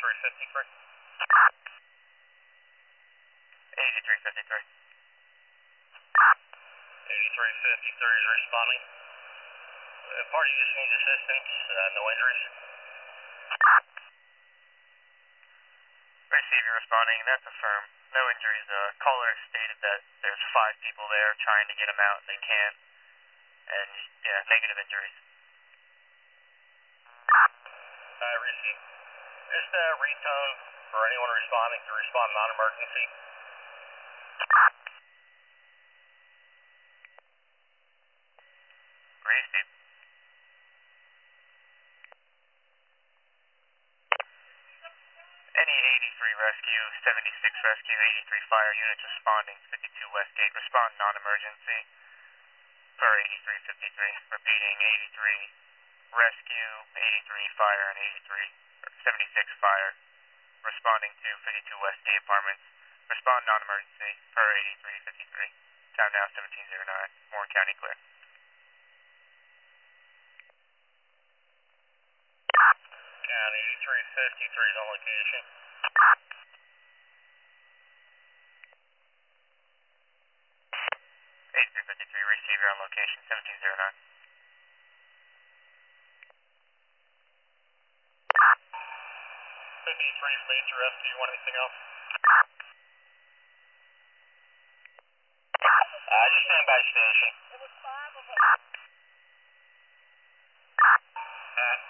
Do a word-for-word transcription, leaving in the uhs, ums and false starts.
eighty-three fifty-three. eighty-three fifty-three. eighty-three fifty-three is responding. Uh, party just needs assistance, uh, no injuries. Receiver responding, that's affirmed. No injuries. Uh, caller stated that there's five people there trying to get him out and they can't. And, yeah, negative injuries. Uh, receive. Just uh, retone for anyone responding to respond non-emergency. Receive. Any eighty-three rescue, seventy-six rescue, eighty-three fire units responding, fifty-two Westgate, respond non-emergency per eighty-three fifty-three. Repeating, eighty-three rescue, eighty-three fire, and eighty-three, seventy-six fire, responding to fifty-two Westgate apartments. Respond non-emergency per eighty-three fifty-three. Time now seventeen oh nine. Warren County clear. County eighty-three fifty-three is on location. eighty-three fifty-three, receiver on location, seventeen oh nine. fifty-three, space to rescue, you want anything else? Uh, just stand by station. There was five of us. Uh,